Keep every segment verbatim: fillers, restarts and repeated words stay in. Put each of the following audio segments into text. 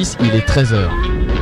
Kiss, il est treize heures.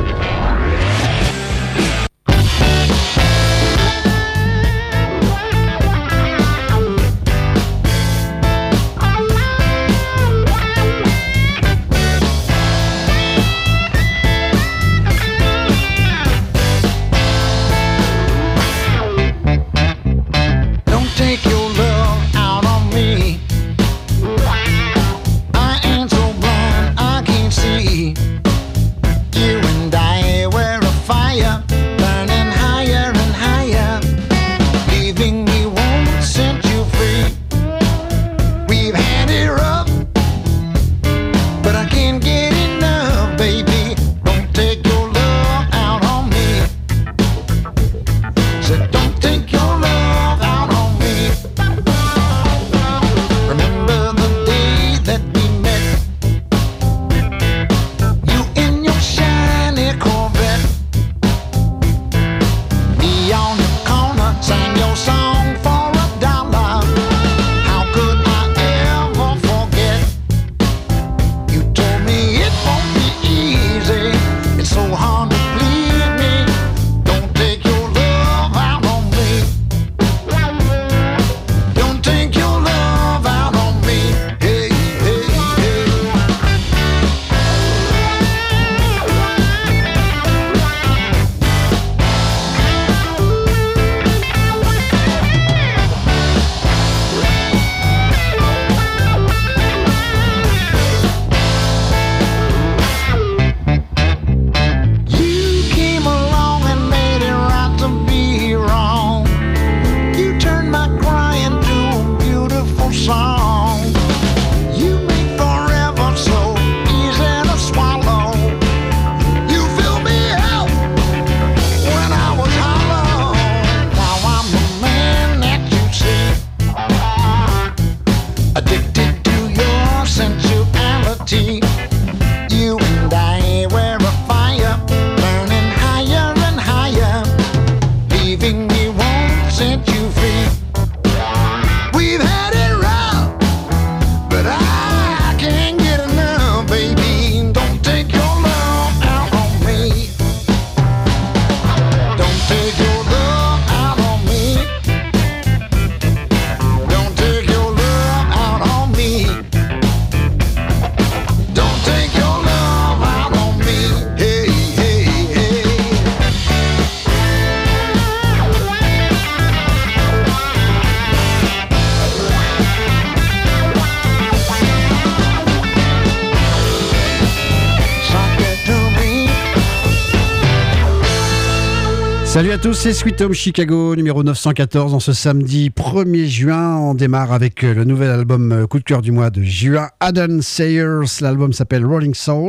Salut à tous, c'est Sweet Home Chicago, numéro neuf cent quatorze. En ce samedi premier juin, on démarre avec le nouvel album coup de cœur du mois de juin, Adam Sayers. L'album s'appelle Rolling Soul.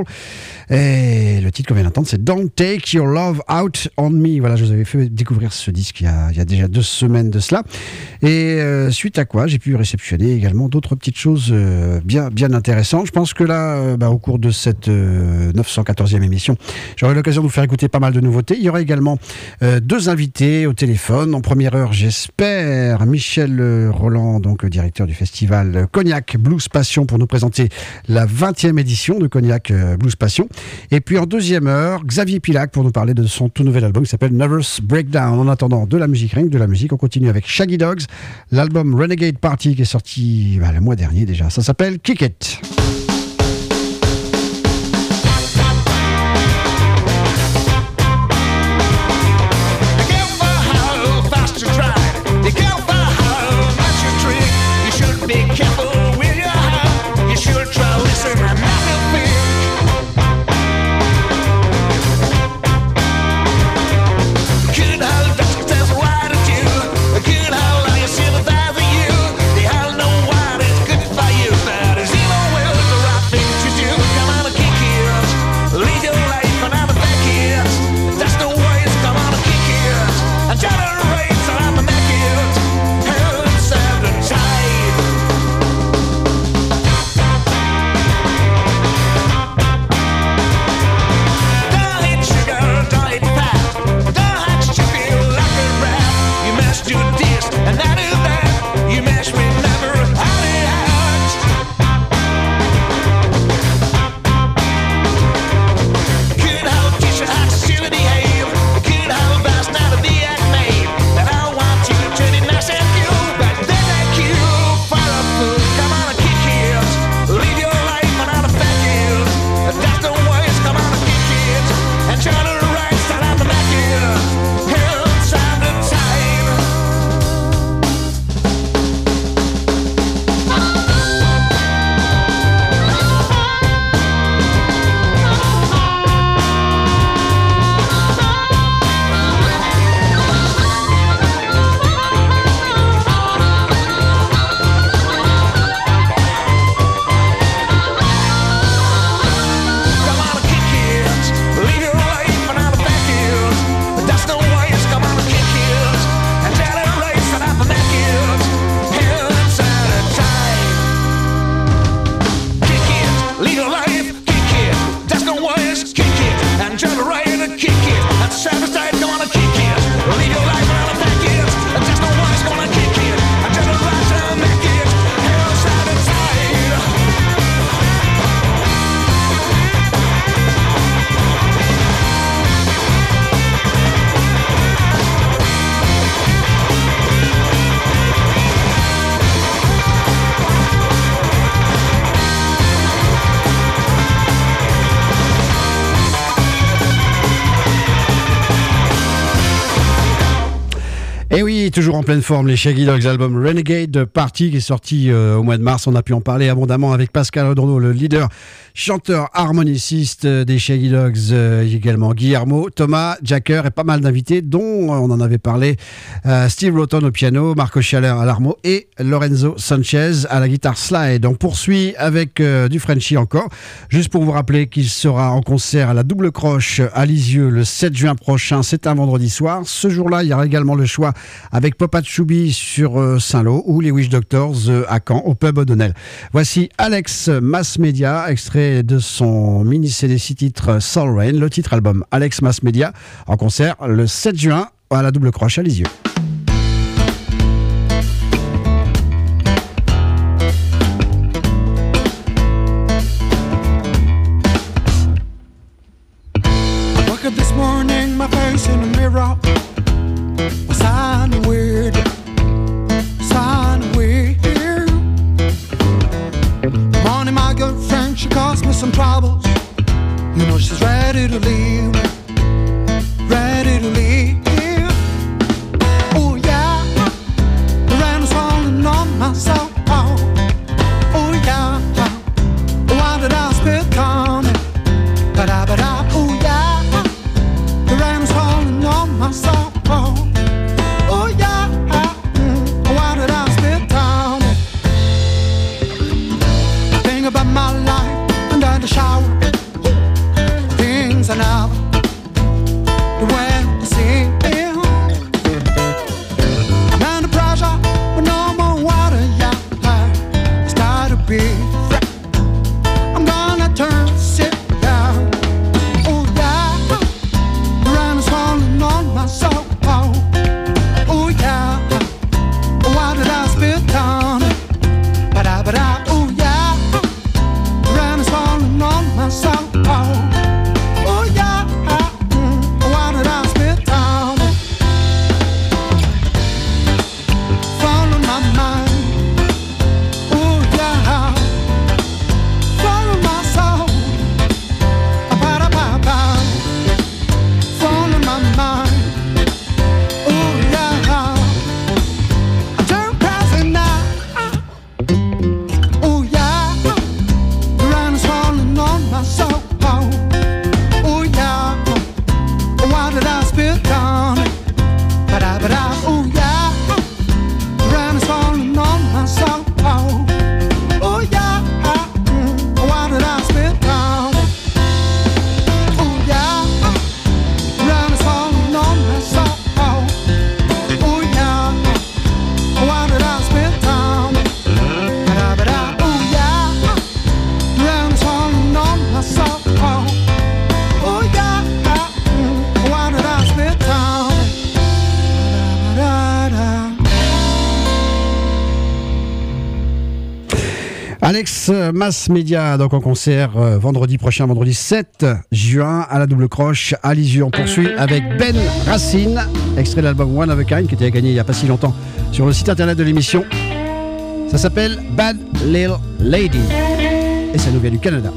Et le titre qu'on vient d'entendre, c'est Don't Take Your Love Out on Me. Voilà, je vous avais fait découvrir ce disque il y a, il y a déjà deux semaines de cela. Et euh, suite à quoi, j'ai pu réceptionner également d'autres petites choses euh, bien, bien intéressantes. Je pense que là, euh, bah, au cours de cette euh, neuf cent quatorzième émission, j'aurai l'occasion de vous faire écouter pas mal de nouveautés. Il y aura également euh, deux invités au téléphone. En première heure, j'espère, Michel Roland, donc directeur du festival Cognac Blues Passion, pour nous présenter la vingtième édition de Cognac Blues Passion. Et puis en deuxième heure, Xavier Pilac pour nous parler de son tout nouvel album qui s'appelle Nervous Breakdown. En attendant de la musique, rien que de la musique, on continue avec Shaggy Dogs, l'album Renegade Party qui est sorti bah, le mois dernier déjà. Ça s'appelle Kick It. Sympathize with you, they all know what is good for you, but it's even well to just ready to kick it. That savage side gonna kick it. Leave your life around the package. Just know what's gonna kick it. Just a rush and make it. Hell side and side. Et oui, toujours en pleine forme, les Shaggy Dogs, l'album Renegade Party qui est sorti euh, au mois de mars. On a pu en parler abondamment avec Pascal Adorno, le leader, chanteur, harmoniciste des Shaggy Dogs, euh, également Guillermo, Thomas, Jacker et pas mal d'invités, dont euh, on en avait parlé, euh, Steve Roton au piano, Marco Schaller à l'armo et Lorenzo Sanchez à la guitare slide. On poursuit avec euh, du Frenchy encore, juste pour vous rappeler qu'il sera en concert à la Double Croche à Lisieux le sept juin prochain, c'est un vendredi soir. Ce jour-là, il y aura également le choix avec Papa Choubi sur euh, Saint-Lô ou les Wish Doctors euh, à Caen au pub O'Donnell. Voici Alex Mass Media, extrait de son mini-C D six titres Soul Rain, le titre album Alex Mass Media, en concert le sept juin à la Double Croche à Lisieux. I woke up this morning, my face in the mirror. Sounding weird, sounding weird. Morning, my girlfriend, she caused me some troubles. You know she's ready to leave, ready to leave. Oh yeah, the rain is falling on my soul. Oh yeah, why did I spit on it? Ba-da-ba-da, oh yeah, the rain is falling on my soul. About my life under the shower, things I never the way to see. Man, the pressure with no more water, yeah, it's gotta be. I'm gonna turn sit down. Oh yeah, the rain is falling on my soul. Oh yeah, why did I spit on it? Ba-da-ba-da. So, oh, oh yeah, mm, why did I spit down? Follow my mind, oh yeah, follow my soul, ba-da-ba-ba. Follow my mind, oh yeah, I turn past it now. Oh yeah, the rain is falling on my soul. Oh yeah, why did I spit on it? Ba-da-ba-da, oh yeah, the rain is falling on my soul. Oh yeah, mm, why did I spit on it? Oh yeah, the rain is falling on my soul. Oh yeah, why did I spit on it? Ba-da-ba-da, oh yeah, the rain is falling on my soul. Oh yeah, mm, why did I spit on it? Da-da-da-da. Alex Mass Media, donc en concert euh, vendredi prochain, vendredi sept juin à la Double Croche à Lisieux. On poursuit avec Ben Racine, extrait de l'album One of a Kind qui était gagné il n'y a pas si longtemps sur le site internet de l'émission. Ça s'appelle Bad Little Lady et ça nous vient du Canada.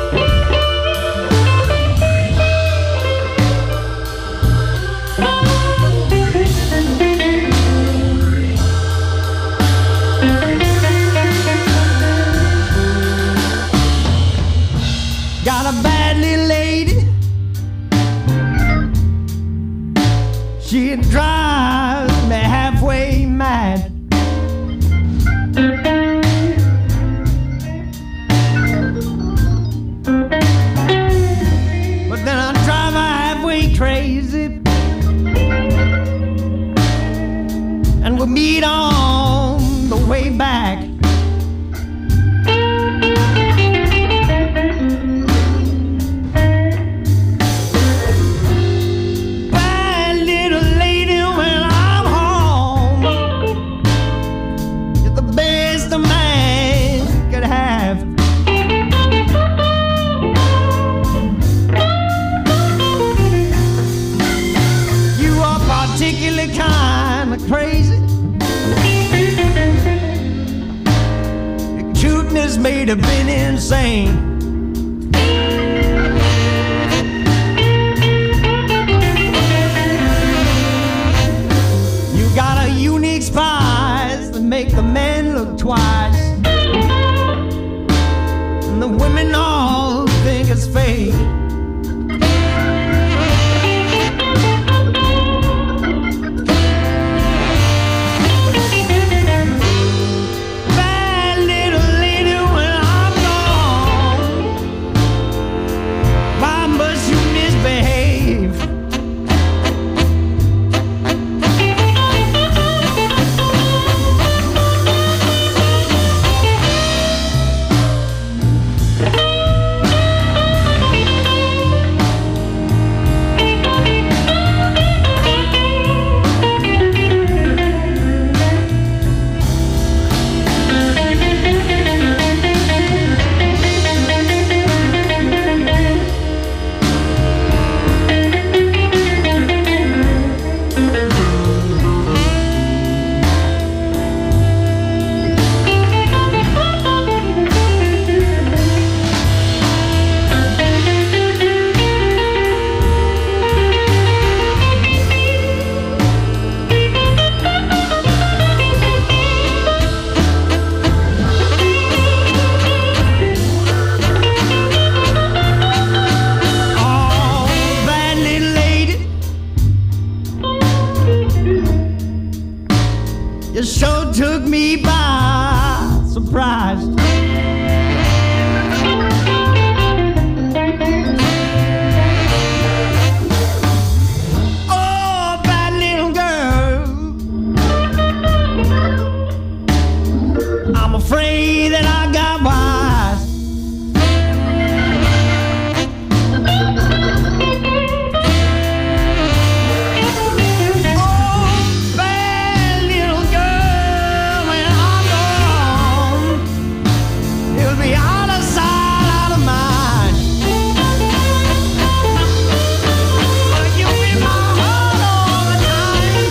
Oh, we'll meet on the way back. Bye, little lady, when I'm home. You're the best a man could have. You are particularly kind of crazy. Your cuteness made have been insane. You got a unique spice that make the men look twice, and the women all think it's fake. Bad little lady, when I'm gone, why must you misbehave? Oh, bad little lady, you sure took me by surprise. Oh, bad little girl, I'm afraid that I got wise. Oh, bad little girl, when I'm gone, it'll be out of sight, out of mind. But you'll be my heart all the time.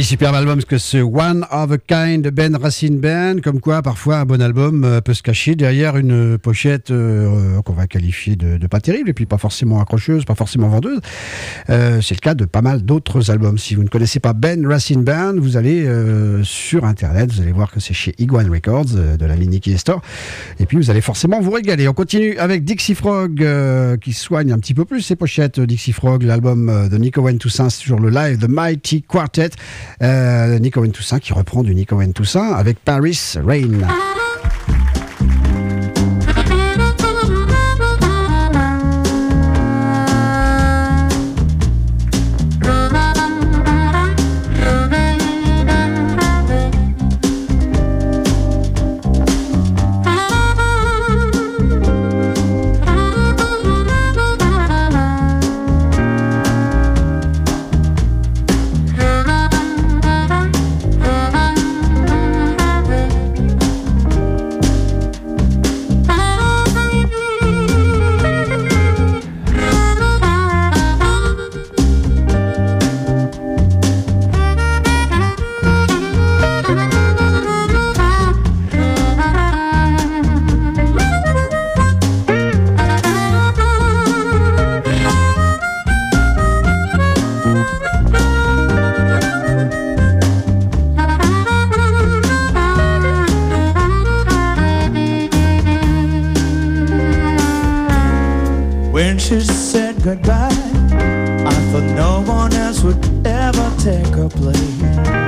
superbe album que ce One of a Kind de Ben Racine Band, comme quoi parfois un bon album euh, peut se cacher derrière une pochette euh, qu'on va qualifier de, de pas terrible et puis pas forcément accrocheuse, pas forcément vendeuse. Euh, c'est le cas de pas mal d'autres albums. Si vous ne connaissez pas Ben Racine Band, vous allez euh, sur internet, vous allez voir que c'est chez Iguane Records euh, de la Niki Store et puis vous allez forcément vous régaler. On continue avec Dixie Frog euh, qui soigne un petit peu plus ses pochettes. Dixie Frog, l'album euh, de Nico Wayne Toussaint sur le live The Mighty Quartet. Euh, Nico Wayne Toussaint qui reprend du Nico Wayne Toussaint avec Paris Rain. When she said goodbye, I thought no one else would ever take her place.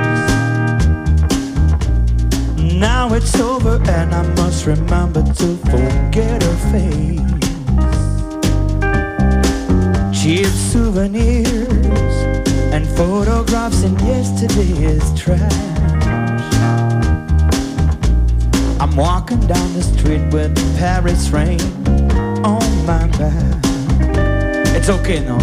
Now it's over and I must remember to forget her face. Cheap souvenirs and photographs in yesterday's trash. I'm walking down the street with Paris rain on my back. It's okay now.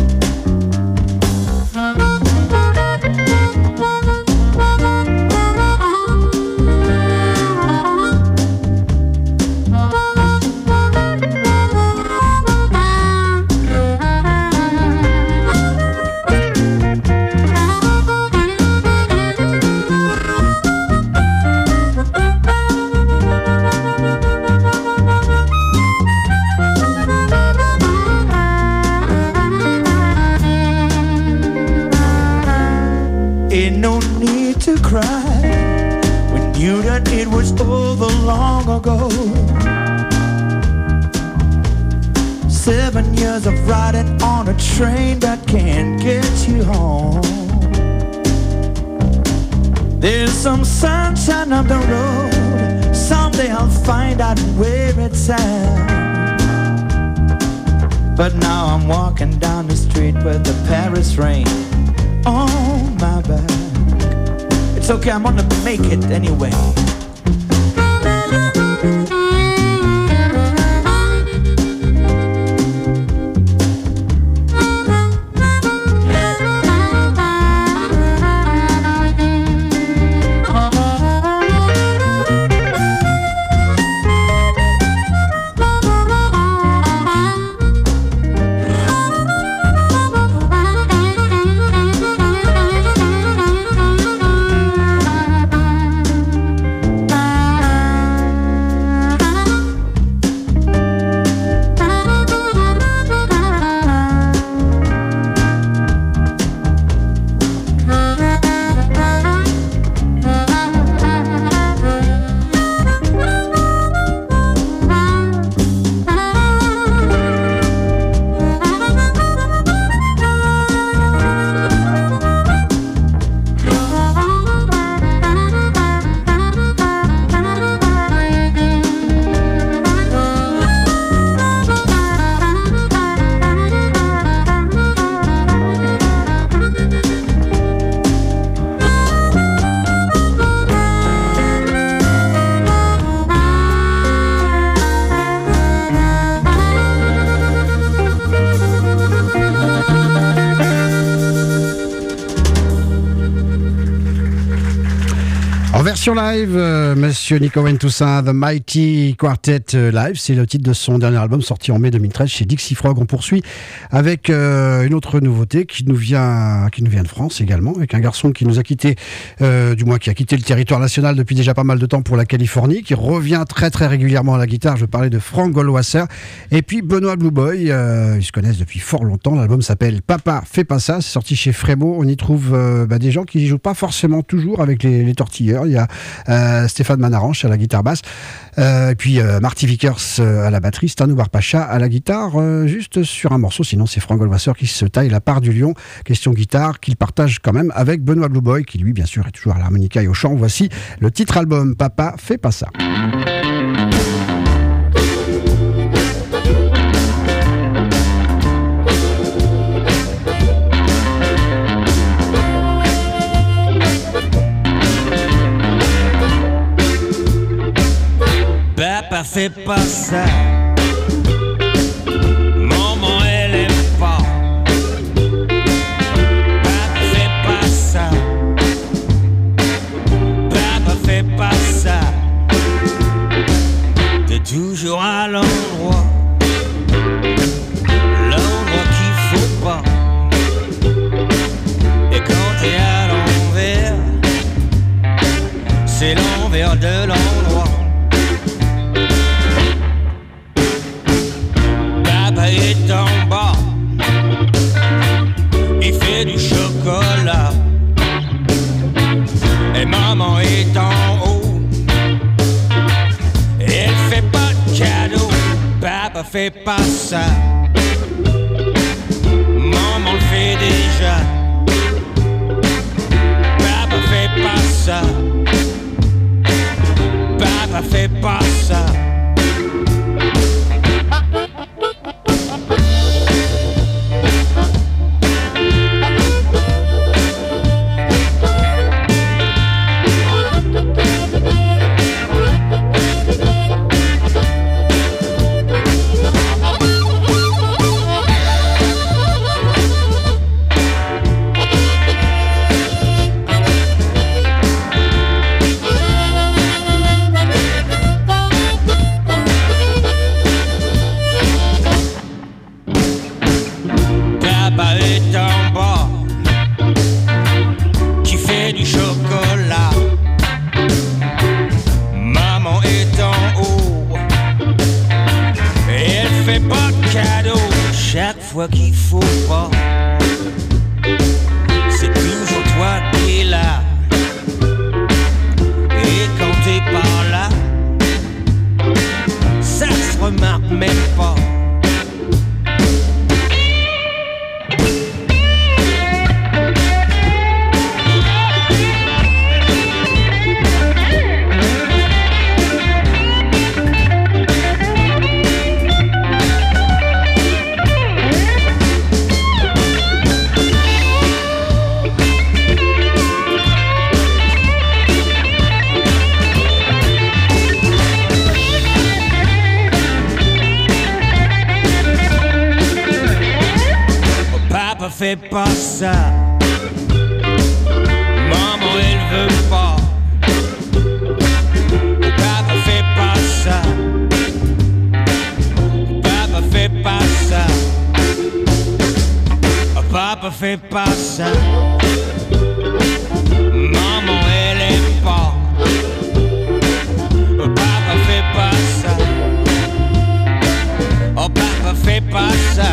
Ain't no need to cry. We knew that it was over long ago. Seven years of riding on a train that can't get you home. There's some sunshine up the road. Someday I'll find out where it's at. But now I'm walking down the street with the Paris rain on my back. It's okay, I'm gonna make it anyway. En version live, euh, Monsieur Nico Toussaint, The Mighty Quartet Live, c'est le titre de son dernier album sorti en mai deux mille treize chez Dixie Frog. On poursuit avec euh, une autre nouveauté qui nous vient, qui nous vient de France également, avec un garçon qui nous a quitté, euh, du moins qui a quitté le territoire national depuis déjà pas mal de temps pour la Californie, qui revient très très régulièrement à la guitare. Je parlais de Frank Goldwasser et puis Benoît Blue Boy. Euh, ils se connaissent depuis fort longtemps. L'album s'appelle Papa fais pas ça. C'est sorti chez Frémo. On y trouve euh, bah, des gens qui jouent pas forcément toujours avec les, les tortilleurs. Il y a euh, Stéphane Manaranche à la guitare basse, euh, et puis euh, Marty Vickers euh, à la batterie, Stanoubar Pacha à la guitare, euh, juste sur un morceau. Sinon, c'est Frank Goldwasser qui se taille la part du lion. Question guitare qu'il partage quand même avec Benoît Blue Boy, qui lui, bien sûr, est toujours à l'harmonica et au chant. Voici le titre album Papa fais pas ça. Papa fais pas ça, maman elle aime pas. Papa fais pas ça, papa fais pas ça. T'es toujours à l'endroit, l'endroit qu'il faut pas. Et quand t'es à l'envers, c'est l'envers de l'endroit. Est en bas, il fait du chocolat, et maman est en haut, et elle fait pas de cadeau. Papa fait pas ça, maman le fait déjà. Papa fait pas ça, papa fait pas ça. Fois qu'il faut pas, c'est toujours toi qui es là. Et quand t'es par là, ça se remarque même pas. Fais pas ça, maman elle veut pas. Papa fais pas ça, papa fais pas ça, papa fais pas ça. Maman elle aime pas. Papa fais pas ça, oh papa fais pas ça.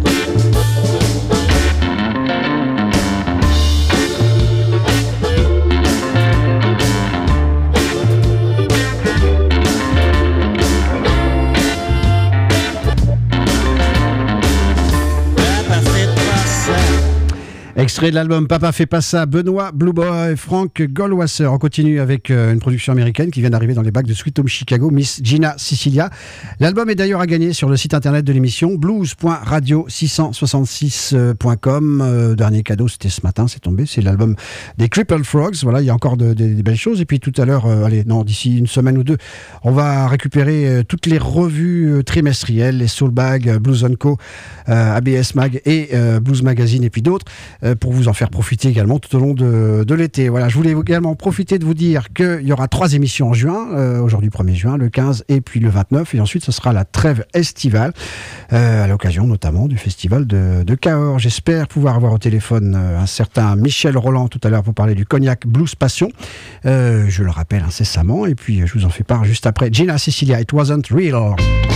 Extrait de l'album Papa fait pas ça, Benoît Blue Boy, Frank Goldwasser. On continue avec euh, une production américaine qui vient d'arriver dans les bacs de Sweet Home Chicago, Miss Gina Sicilia. L'album est d'ailleurs à gagner sur le site internet de l'émission blues point radio six cent soixante-six point com. Euh, dernier cadeau, c'était ce matin, c'est tombé. C'est l'album des Crippled Frogs. Voilà, il y a encore de, de, de belles choses. Et puis tout à l'heure, euh, allez, non, d'ici une semaine ou deux, on va récupérer euh, toutes les revues euh, trimestrielles, les Soul Bag, euh, Blues and Co, euh, A B S Mag et euh, Blues Magazine et puis d'autres, euh, pour pour vous en faire profiter également tout au long de, de l'été. Voilà, je voulais également profiter de vous dire qu'il y aura trois émissions en juin, euh, aujourd'hui premier juin, le quinze et puis le vingt-neuf, et ensuite ce sera la trêve estivale, euh, à l'occasion notamment du festival de, de Cahors. J'espère pouvoir avoir au téléphone euh, un certain Michel Roland tout à l'heure pour parler du Cognac Blues Passion. Euh, je le rappelle incessamment, et puis je vous en fais part juste après. Gina Sicilia, It Wasn't Real.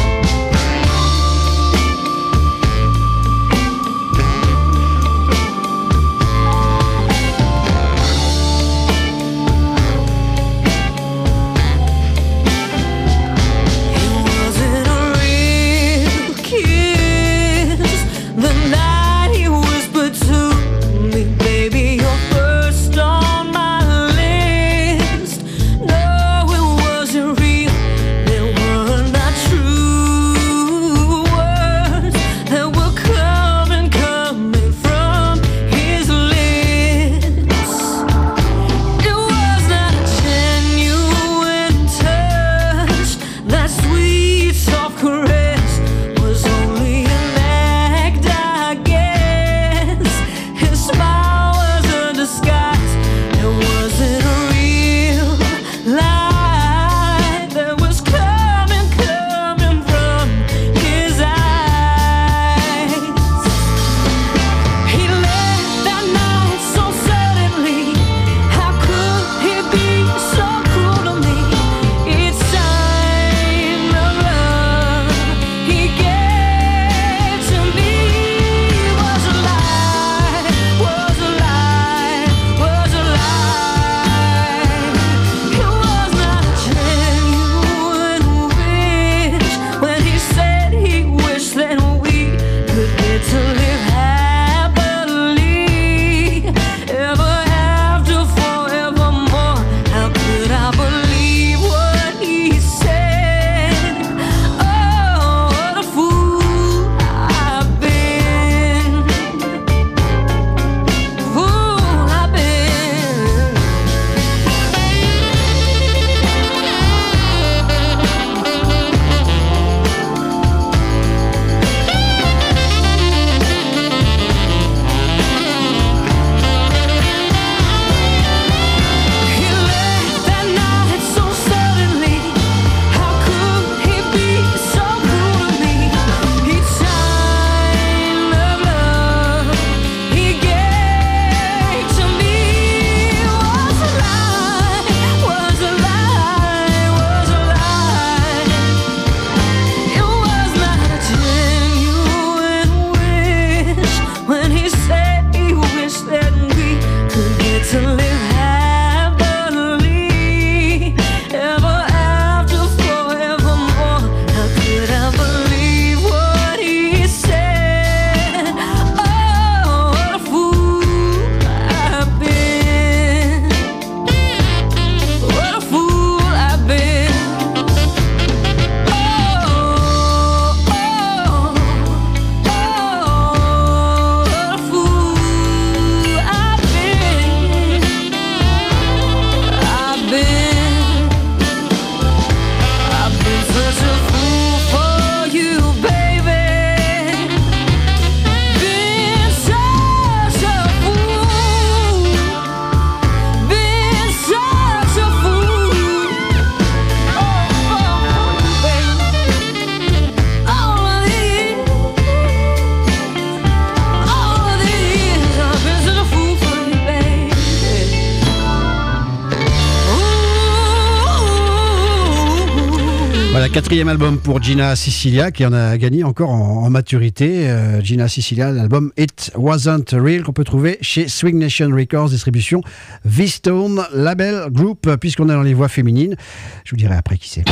Quatrième album pour Gina Sicilia qui en a gagné encore en, en maturité. Euh, Gina Sicilia, l'album It Wasn't Real qu'on peut trouver chez Swing Nation Records, distribution V-Stone, label group, puisqu'on est dans les voix féminines. Je vous dirai après qui c'est.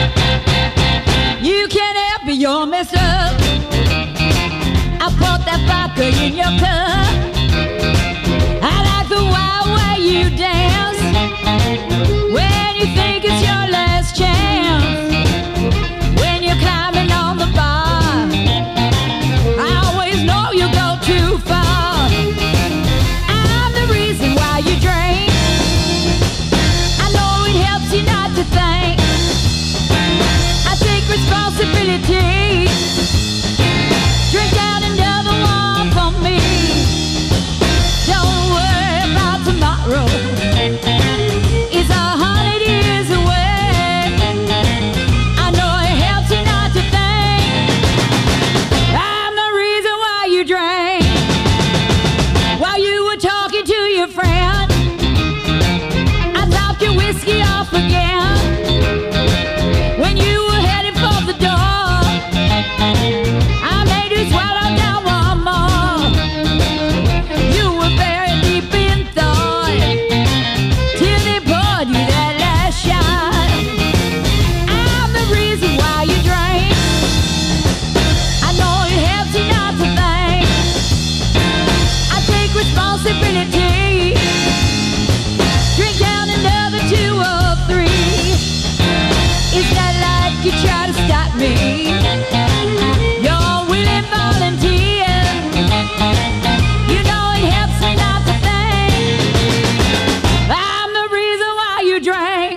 You can't help it, you're messed up. I put that vodka in your cup. I like the wild way you dance when you think it's your last chance. When you're climbing on the bar, I always know you go too far. I'm the reason why you drink. I know it helps you not to think. I take responsibility. Drink out another one for me. Don't drank.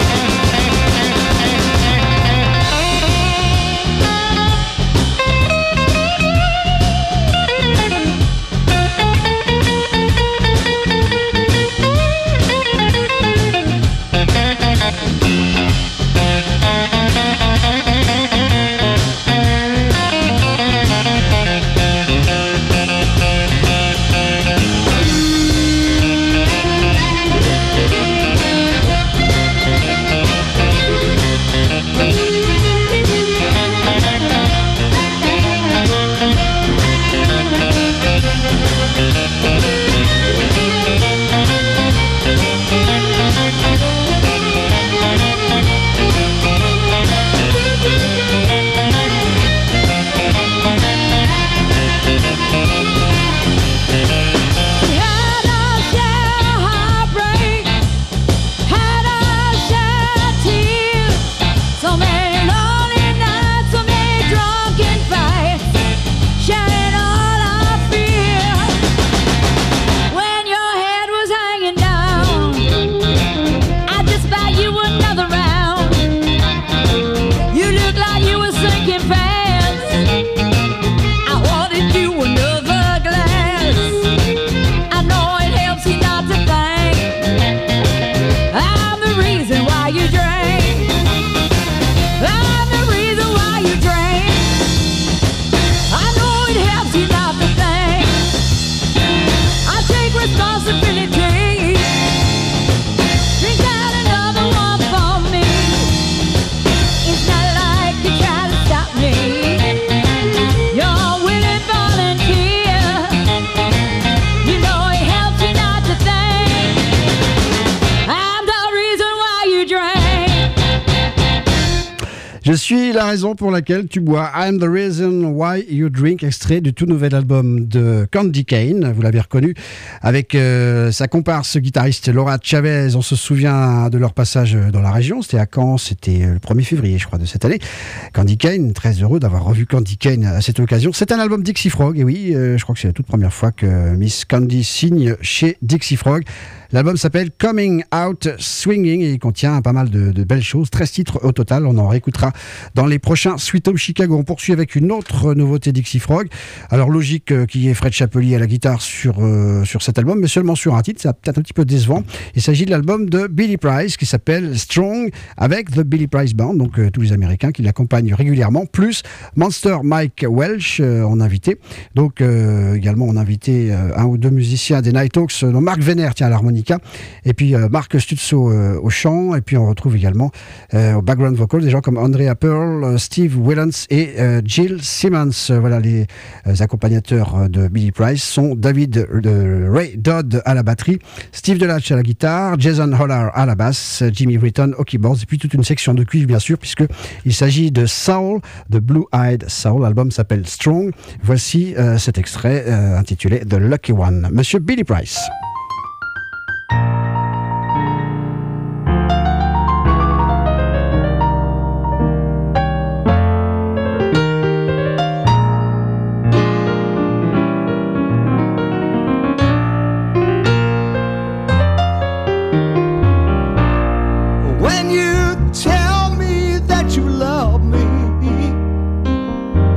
Je suis la raison pour laquelle tu bois. I'm the reason why you drink, extrait du tout nouvel album de Candy Cane, vous l'avez reconnu, avec euh, sa comparse guitariste Laura Chavez. On se souvient de leur passage dans la région, c'était à Caen, c'était le premier février je crois de cette année. Candy Cane, très heureux d'avoir revu Candy Cane à cette occasion. C'est un album Dixie Frog, et oui, euh, je crois que c'est la toute première fois que Miss Candy signe chez Dixie Frog. L'album s'appelle Coming Out Swinging et il contient pas mal de, de belles choses, treize titres au total, on en réécoutera dans les prochains Sweet Home Chicago. On poursuit avec une autre nouveauté Dixie Frog. Alors logique euh, qu'il y ait Fred Chapelier à la guitare sur, euh, sur cet album, mais seulement sur un titre, c'est peut-être un petit peu décevant. Il s'agit de l'album de Billy Price qui s'appelle Strong avec The Billy Price Band, donc euh, tous les Américains qui l'accompagnent régulièrement, plus Monster Mike Welch euh, en invité. Donc euh, également on a invité euh, un ou deux musiciens des Night Hawks, euh, dont Marc Venner tient à l'harmonica, et puis euh, Marc Stutzo euh, au chant, et puis on retrouve également euh, au background vocal des gens comme Andrea Pearl, euh, Steve Willens et euh, Jill Simmons. Euh, voilà, les euh, accompagnateurs de Billy Price sont David euh, Ray Dodd à la batterie, Steve Delatch à la guitare, Jason Holler à la basse, Jimmy Britton au keyboards, et puis toute une section de cuivre bien sûr, puisque il s'agit de Soul, de Blue Eyed Soul. L'album s'appelle Strong. Voici euh, cet extrait euh, intitulé The Lucky One, Monsieur Billy Price.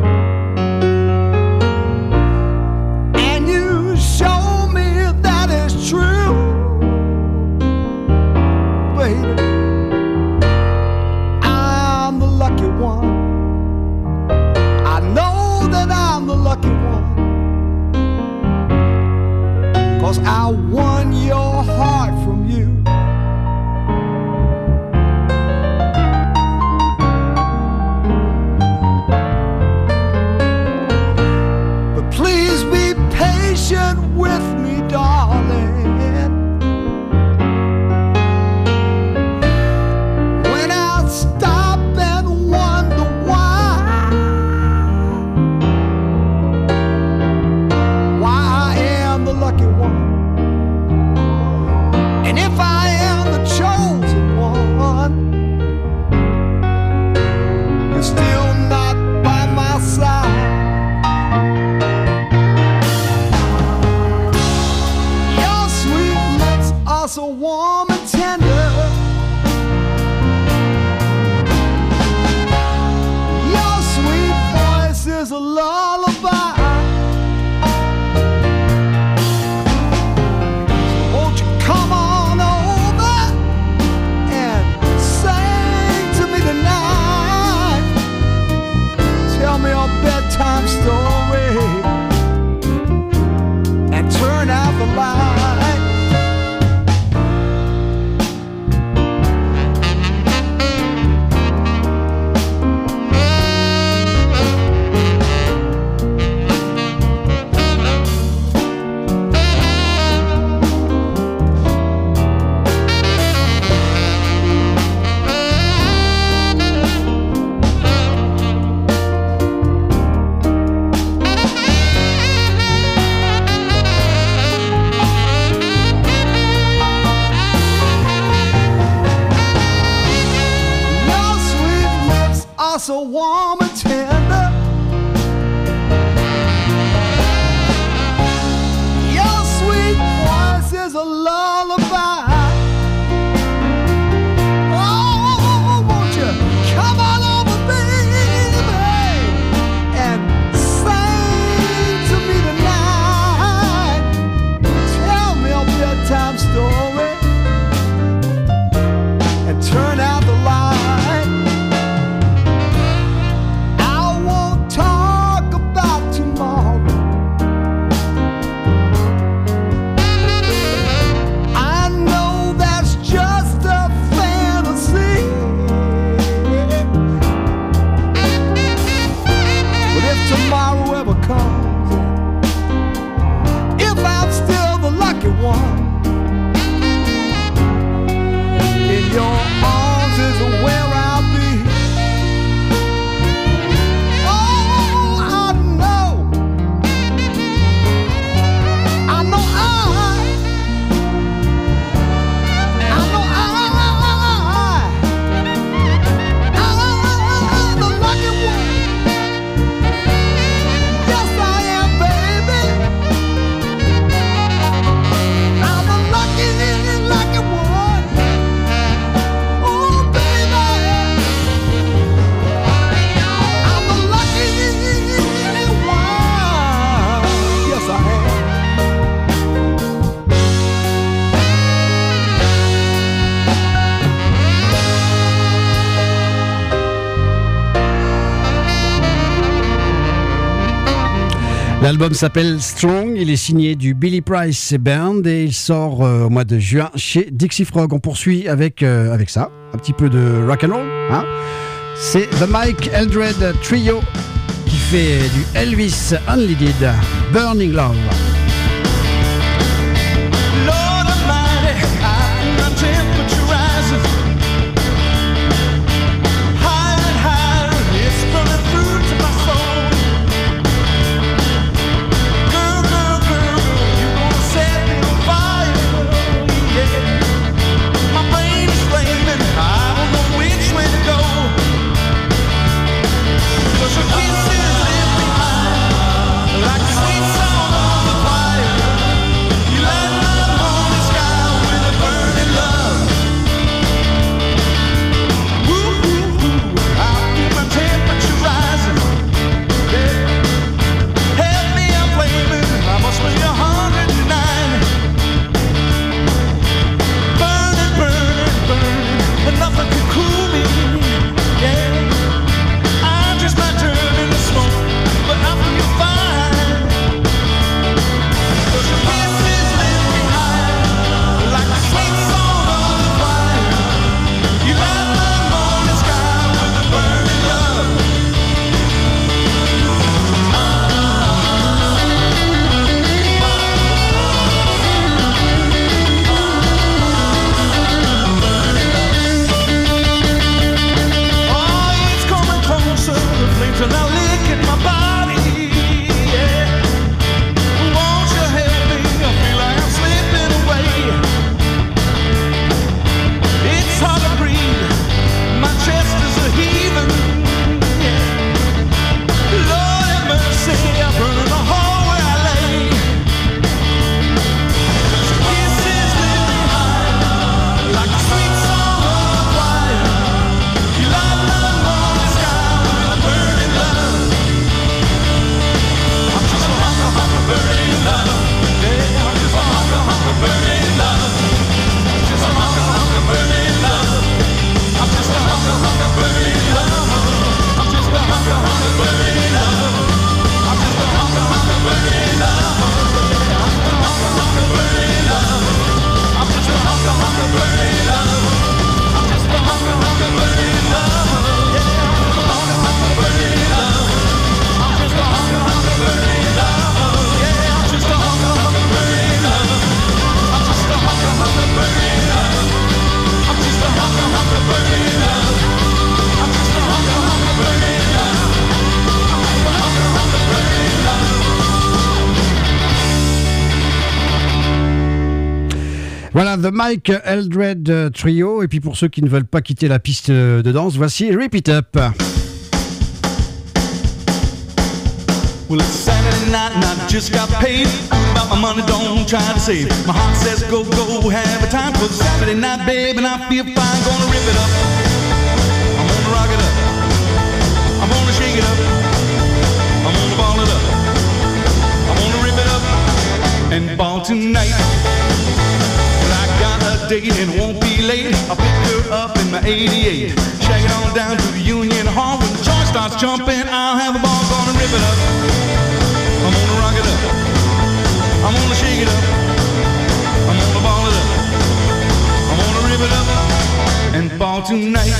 And you show me that it's so warm and tender. Your sweet voice is a lullaby. Oh, won't you come on over, baby, and sing to me tonight. Tell me a bedtime story and turn out the light. I won't talk about tomorrow. I know that's just a fantasy. But if tomorrow ever comes, if I'm still the lucky one, in your arms is where I'll be. Oh, I know, I know I, I know I, I'm the lucky one. Yes, I am, baby. I'm the lucky, lucky one. Oh, baby, I'm the lucky one. Yes, I am. L'album s'appelle Strong, il est signé du Billy Price Band et il sort euh, au mois de juin chez Dixie Frog. On poursuit avec, euh, avec ça, un petit peu de rock and roll. Hein. C'est The Mike Eldred Trio qui fait du Elvis Unleaded, Burning Love. Lord Almighty, my temperature rises higher and higher. It's running through to my soul. Girl, girl, girl, you gonna set me on fire? Yeah. My brain is flaming. I don't know which way to go. 'Cause your kisses lift me high like a sweet song on the fire. You light my lonely sky with a burning love. Woo, woo, woo, I feel my temperature rising. Yeah. Help me, I'm flaming. I must be a hundred and nine. Burning, burning, burning, and nothing can cool me. Yeah. I just might turn into smoke, but I feel fine. 'Cause your kisses lift me high like a sweet song on the fire. You light my morning sky with a burning love. Oh, it's coming closer. The flames are now licking my body. Yeah. Won't you help me? I feel like I'm slipping away. It's hard to breathe. My chest is a heaving. Yeah. Lord have mercy, I burn a hole where I lay. Kisses lift me high like a sweet song on the fire. You light my morning sky with a burning love. I'm just a hunk of hunk of burning love. Yeah, I'm just a hunk of hunk of burning love. I'm just a hunk of hunk of burning love. I'm just a hunk of hunk of burning love. I'm just a hunk of hunk of burning love. I'm just a hunk of hunk of burning love. I'm just a hunk of hunk of burning love. I'm just a hunk of hunk of burning love. I'm just a hunk of hunk of burning love. Yeah, I'm just a hunk of hunk of burning love. I'm just a hunk of hunk of burning love. Yeah, I'm just a hunk of hunk of burning love. I'm just a hunk of hunk of burning love. I'm just a hunk of hunk of burning love. I'm just a hunk of hunk of burning love. I'm just a hunk of hunk of burning love. Voilà, The Mike Eldred Trio. Et puis pour ceux qui ne veulent pas quitter la piste de danse, voici Rip It Up. Well, it's Saturday night and I just got paid. About my money, don't try to save. My heart says go, go, have a time. Cause it's Saturday night, babe, and I feel fine. Gonna rip it up, I'm gonna rock it up, I'm gonna shake it up, I'm gonna ball it up, I'm gonna rip it up and ball tonight. Well, I got a date and won't be late. I'll pick her up in my eighty-eight. Shag it on down to the Union Hall. When the joint starts jumping, I'll have a ball. Gonna rip it up, I'm gonna rock it up, I'm gonna shake it up, I'm gonna ball it up, I'm gonna rip it up and ball tonight.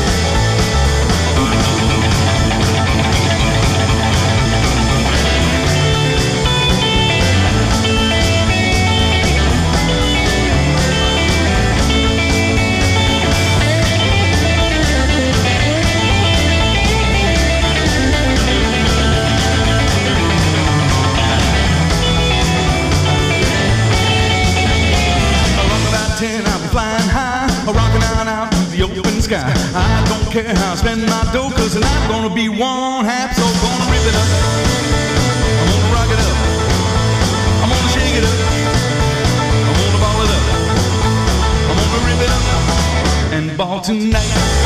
I'll be flying high, rocking out out to the open sky. I don't care how I spend my dough, cause tonight's gonna be one half, so gonna rip it up, I'm gonna rock it up, I'm gonna shake it up, I'm gonna ball it up, I'm gonna rip it up and ball tonight.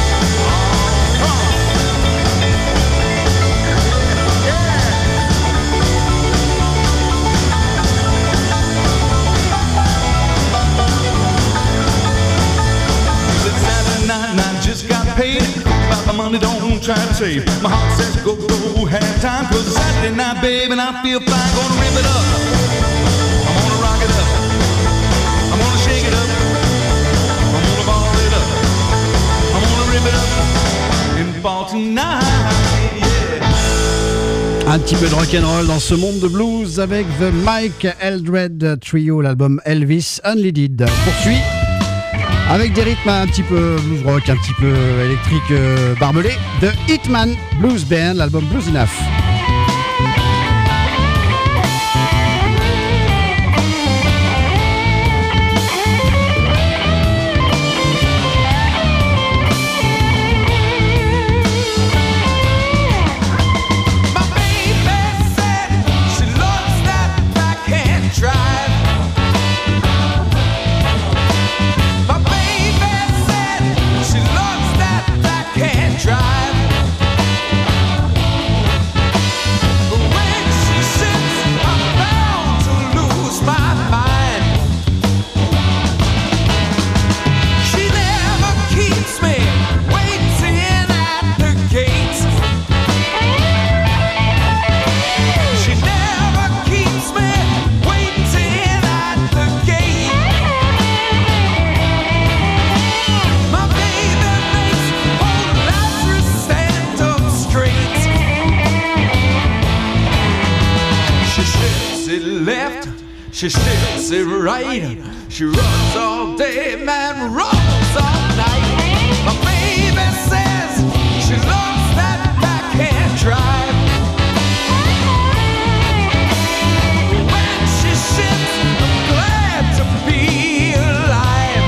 And I just got paid. About my money, don't try to save. My heart says go, go, have time. Cause it's Saturday night, babe, and I feel fine. Gonna rip it up, I'm gonna rock it up, I'm gonna shake it up, I'm gonna ball it up, I'm gonna rip it up and ball tonight, yeah. Un petit peu de rock'n'roll dans ce monde de blues avec The Mike Eldred Trio, l'album Elvis Unleaded. Poursuit avec des rythmes un petit peu blues rock, un petit peu électrique euh, barbelé, The Hitman Blues Band, l'album Blues Enough. She sticks it right. She runs all day, man, runs all night. My baby says she loves that backhand drive. When she shits, I'm glad to be alive.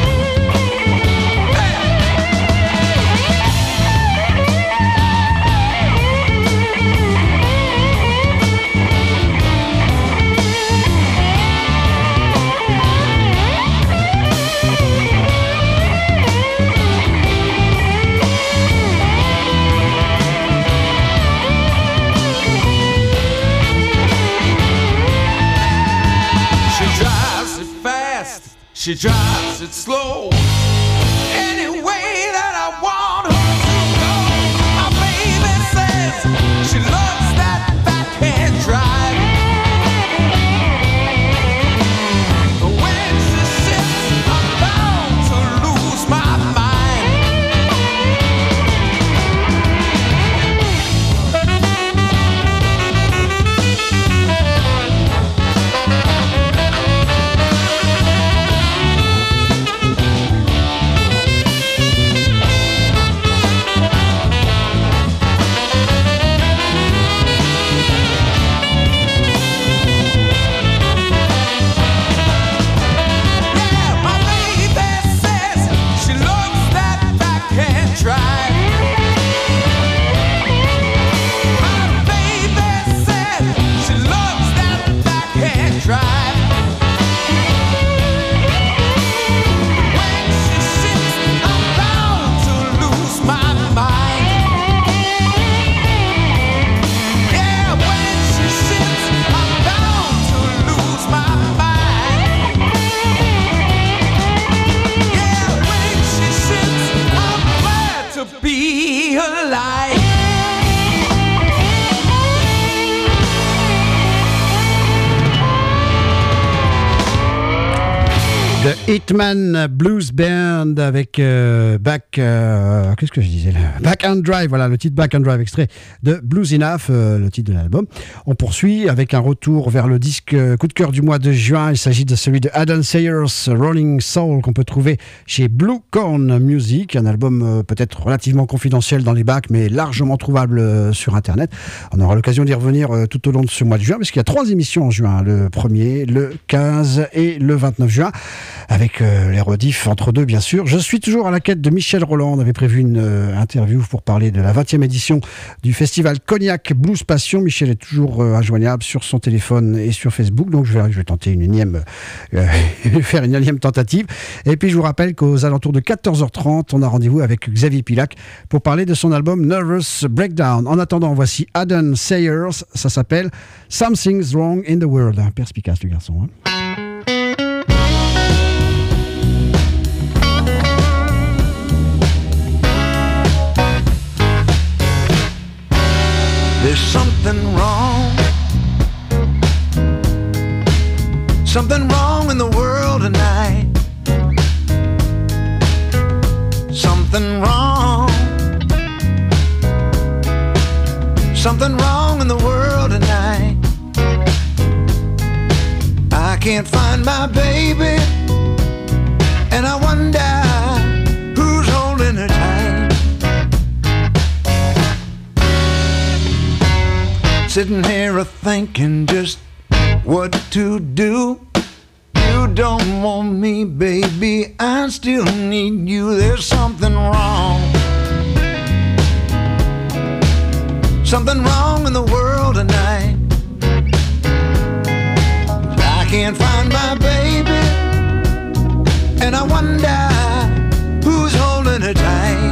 She drives it slow, any way that I want her to go. My baby says she loves that backhand drive. When she sits, I'm bound to lose my drive. My baby said Hitman Blues Band avec euh, Back... Euh, qu'est-ce que je disais là Back and Drive, voilà, le titre Back and Drive, extrait de Blues Enough, euh, le titre de l'album. On poursuit avec un retour vers le disque euh, coup de cœur du mois de juin. Il s'agit de celui de Adam Sayers, Rolling Soul, qu'on peut trouver chez Blue Corn Music, un album euh, peut-être relativement confidentiel dans les bacs, mais largement trouvable euh, sur Internet. On aura l'occasion d'y revenir euh, tout au long de ce mois de juin, parce qu'il y a trois émissions en juin, le premier, le quinze et le vingt-neuf juin. Avec euh, les rediffs entre deux, bien sûr. Je suis toujours à la quête de Michel Roland. On avait prévu une euh, interview pour parler de la vingtième édition du festival Cognac Blues Passion. Michel est toujours euh, injoignable sur son téléphone et sur Facebook. Donc, je vais, je vais tenter une énième, euh, faire une énième tentative. Et puis, je vous rappelle qu'aux alentours de quatorze heures trente, on a rendez-vous avec Xavier Pilac pour parler de son album Nervous Breakdown. En attendant, voici Adam Sayers. Ça s'appelle Something's Wrong in the World. Perspicace, le garçon. Hein. There's something wrong, something wrong in the world tonight. Something wrong, something wrong in the world tonight. I can't find my baby, and I wonder who's holding her tight. Sitting here a-thinking just what to do. You don't want me, baby, I still need you. There's something wrong, something wrong in the world tonight. I can't find my baby, and I wonder who's holding her tight.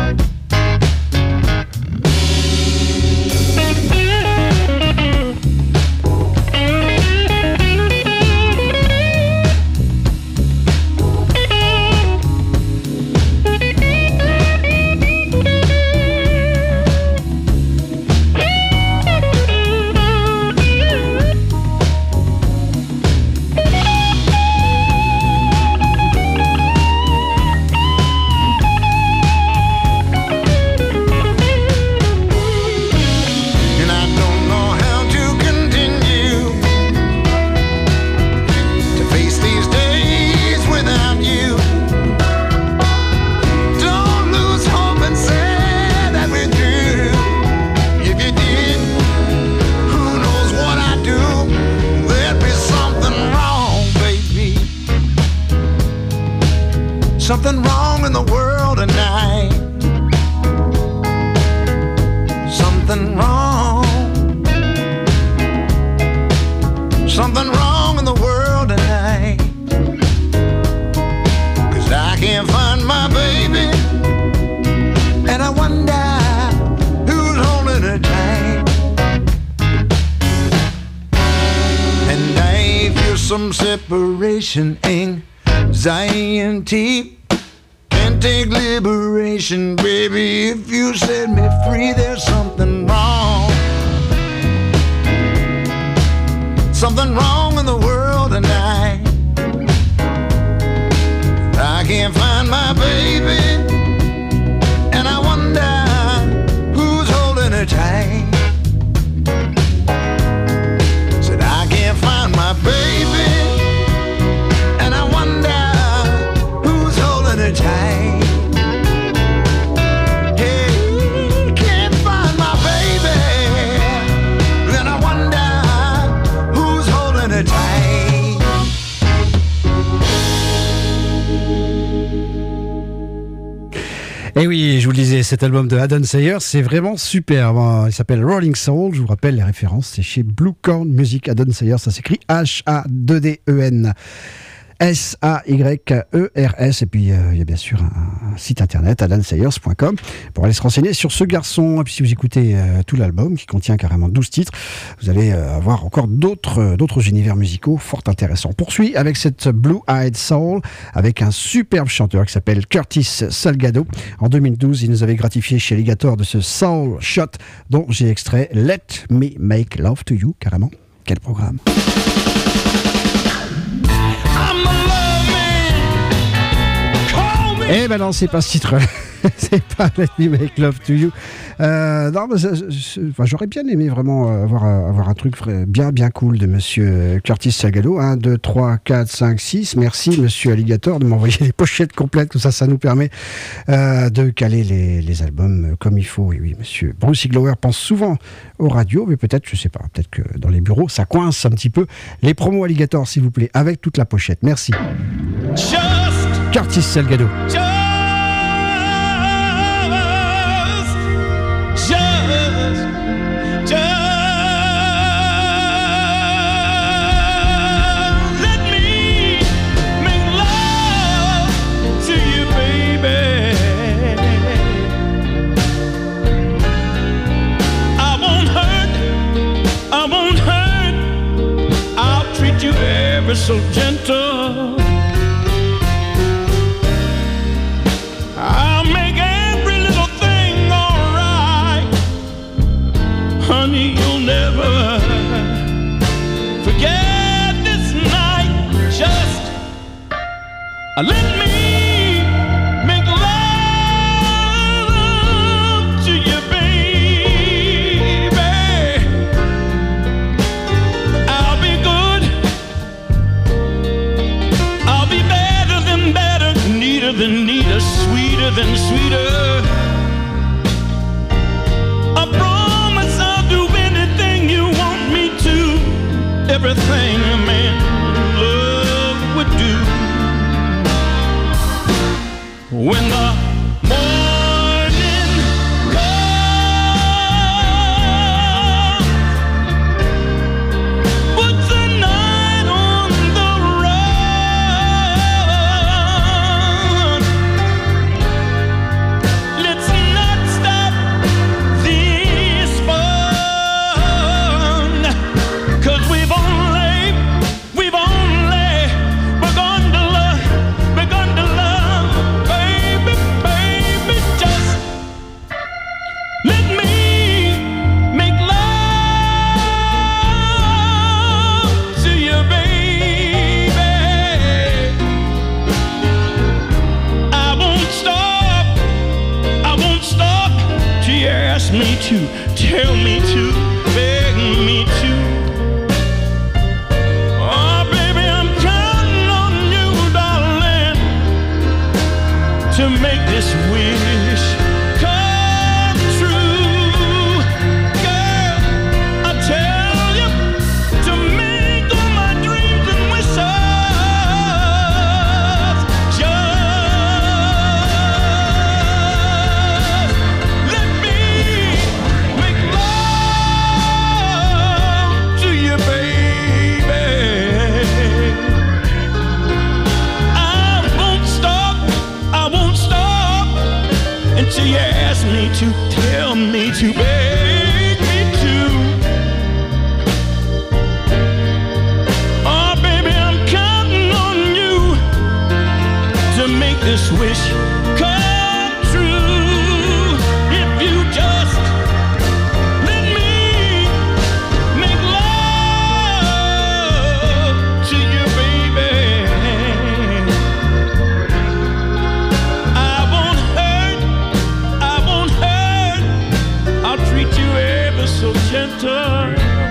Something wrong in the world tonight. Something wrong. Something wrong in the world tonight. 'Cause I can't find my baby, and I wonder who's holding her tight. And I feel some separation, anxiety. Can't take liberation, baby. If you set me free, there's something wrong. Something wrong in the world tonight. I can't find my baby, and I wonder who's holding her tight. Said I can't find my baby, and I wonder who's holding her tight. Et oui, je vous le disais, cet album de Adam Sayers, c'est vraiment superbe. Il s'appelle Rolling Soul. Je vous rappelle les références, c'est chez Blue Corn Music. Adam Sayers, ça s'écrit H A deux D E N. S A Y E R S, et puis euh, il y a bien sûr un, un site internet adam sayers point com pour aller se renseigner sur ce garçon. Et puis si vous écoutez euh, tout l'album qui contient carrément douze titres, vous allez euh, avoir encore d'autres, euh, d'autres univers musicaux fort intéressants. On poursuit avec cette Blue Eyed Soul avec un superbe chanteur qui s'appelle Curtis Salgado. En deux mille douze, il nous avait gratifié chez Alligator de ce Soul Shot dont j'ai extrait Let Me Make Love to You. Carrément, quel programme! I'm a love man. Eh ben non, c'est pas ce titre-là. C'est pas Let Me Make Love to You. Euh, non, mais c'est, c'est, enfin, j'aurais bien aimé vraiment avoir, avoir un truc bien, bien cool de monsieur Curtis Salgado. un, deux, trois, quatre, cinq, six. Merci, monsieur Alligator, de m'envoyer les pochettes complètes. Tout ça, ça nous permet euh, de caler les, les albums comme il faut. Oui, oui, monsieur Bruce Iglauer pense souvent aux radios, mais peut-être, je sais pas, peut-être que dans les bureaux, ça coince un petit peu. Les promos Alligator, s'il vous plaît, avec toute la pochette. Merci. Just, Curtis Salgado. just, just, just let me make love to you, baby. I won't hurt, I won't hurt. I'll treat you ever so gentle. I'll make every little thing alright. Honey, you'll never forget this night. Just uh, let me make love to you, baby. I'll be good, I'll be better than better, neater than neater, sweeter than sweeter. I promise I'll do anything you want me to. Everything a man love would do. When the morning comes, puts the night on the run. Let's not stop this fun, 'cause we've only, we've only begun to love, begun to love, baby, baby. Just let me make love to you, baby. I won't stop, I won't stop till you ask me to, tell me to, beg me to. Oh, baby, I'm counting on you, darling, to make this wish come true. Girl, I tell you, to make all my dreams and wishes. Just let me make love to you, baby. I won't stop, I won't stop until you ask me to, tell me to, beg me to. Oh, baby, I'm counting on you to make this wish come true. If you just let me make love to you, baby. I won't hurt, I won't hurt. I'll treat you ever so gentle.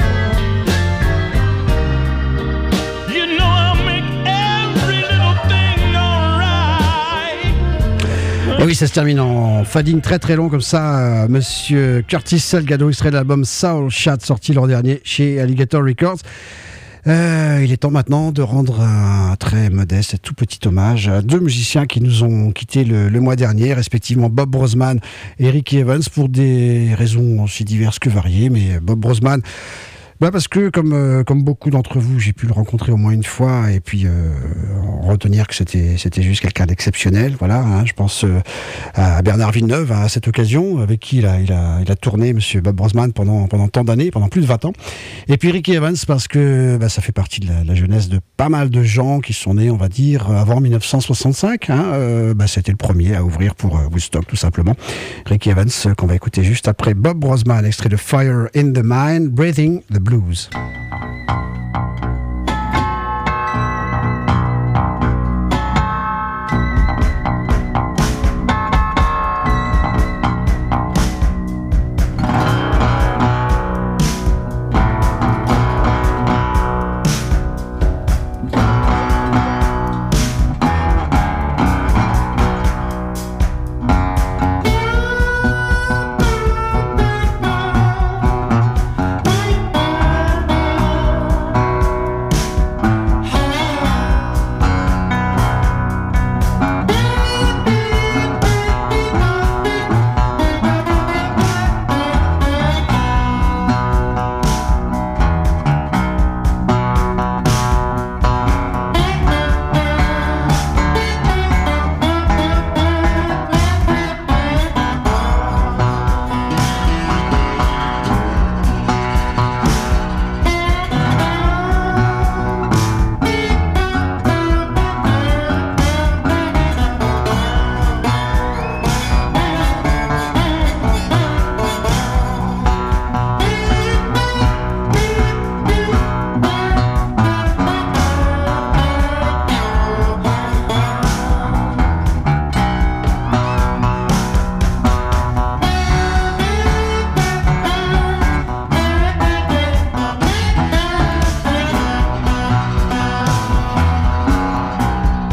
You know I'll make every little thing alright. Et oui, ça se termine en fading très très long comme ça. Euh, Monsieur Curtis Salgado, extrait de l'album Soul Chat, sorti l'an dernier chez Alligator Records. Euh, il est temps maintenant de rendre un très modeste et tout petit hommage à deux musiciens qui nous ont quittés le, le mois dernier, respectivement Bob Brosman et Ricky Evans, pour des raisons aussi diverses que variées. Mais Bob Brosman, bah parce que comme, euh, comme beaucoup d'entre vous, j'ai pu le rencontrer au moins une fois et puis euh, retenir que c'était, c'était juste quelqu'un d'exceptionnel. Voilà, hein, je pense euh, à Bernard Villeneuve à cette occasion, avec qui il a, il a, il a tourné, monsieur Bob Brosman, pendant, pendant tant d'années, pendant plus de vingt ans. Et puis Ricky Evans, parce que bah, ça fait partie de la, la jeunesse de pas mal de gens qui sont nés, on va dire, avant dix-neuf cent soixante-cinq. Hein, euh, bah, c'était le premier à ouvrir pour euh, Woodstock, tout simplement. Ricky Evans, euh, qu'on va écouter juste après Bob Brosman, extrait de Fire in the Mind, Breathing the Blues.